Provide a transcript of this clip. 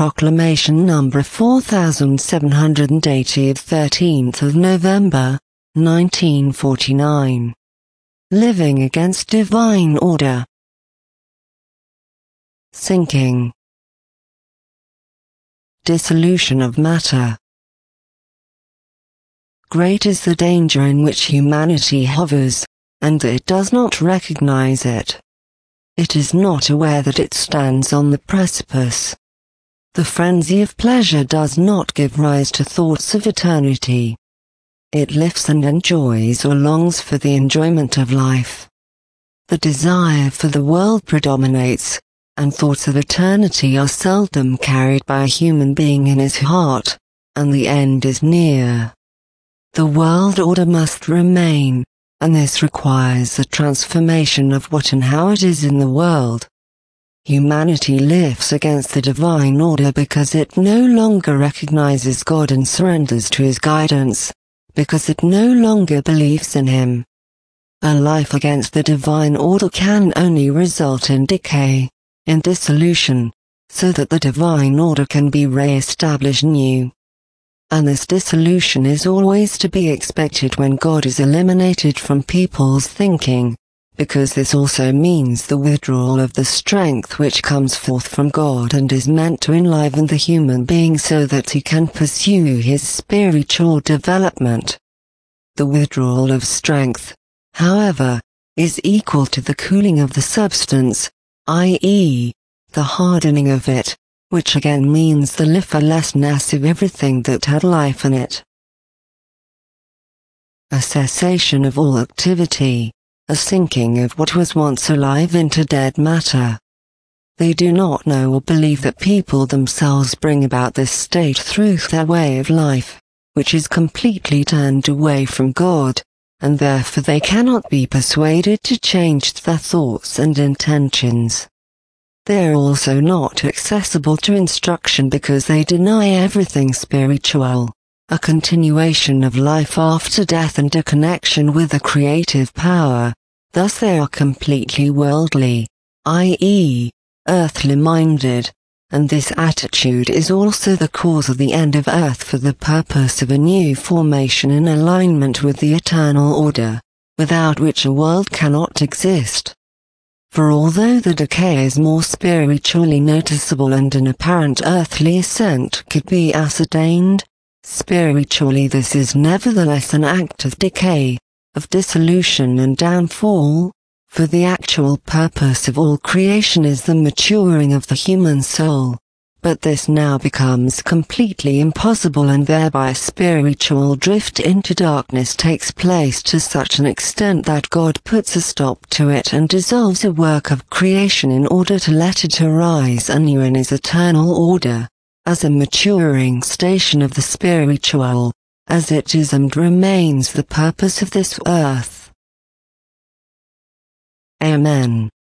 Proclamation number 4780 of 13th of November, 1949. Living against divine order. Sinking. Dissolution of matter. Great is the danger in which humanity hovers, and it does not recognize it. It is not aware that it stands on the precipice. The frenzy of pleasure does not give rise to thoughts of eternity. It lifts and enjoys or longs for the enjoyment of life. The desire for the world predominates, and thoughts of eternity are seldom carried by a human being in his heart, and the end is near. The world order must remain, and this requires a transformation of what and how it is in the world. Humanity lives against the divine order because it no longer recognizes God and surrenders to His guidance, because it no longer believes in Him. A life against the divine order can only result in decay, in dissolution, so that the divine order can be re-established anew. And this dissolution is always to be expected when God is eliminated from people's thinking, because this also means the withdrawal of the strength which comes forth from God and is meant to enliven the human being so that he can pursue his spiritual development. The withdrawal of strength, however, is equal to the cooling of the substance, i.e., the hardening of it, which again means the lifelessness of everything that had life in it. A cessation of all activity, a sinking of what was once alive into dead matter. They do not know or believe that people themselves bring about this state through their way of life, which is completely turned away from God, and therefore they cannot be persuaded to change their thoughts and intentions. They are also not accessible to instruction because they deny everything spiritual, a continuation of life after death and a connection with a creative power. Thus they are completely worldly, i.e., earthly-minded, and this attitude is also the cause of the end of earth for the purpose of a new formation in alignment with the eternal order, without which a world cannot exist. For although the decay is more spiritually noticeable and an apparent earthly ascent could be ascertained, spiritually this is nevertheless an act of decay, of dissolution and downfall, for the actual purpose of all creation is the maturing of the human soul, but this now becomes completely impossible and thereby spiritual drift into darkness takes place to such an extent that God puts a stop to it and dissolves a work of creation in order to let it arise anew in His eternal order, as a maturing station of the spiritual, as it is and remains the purpose of this earth. Amen.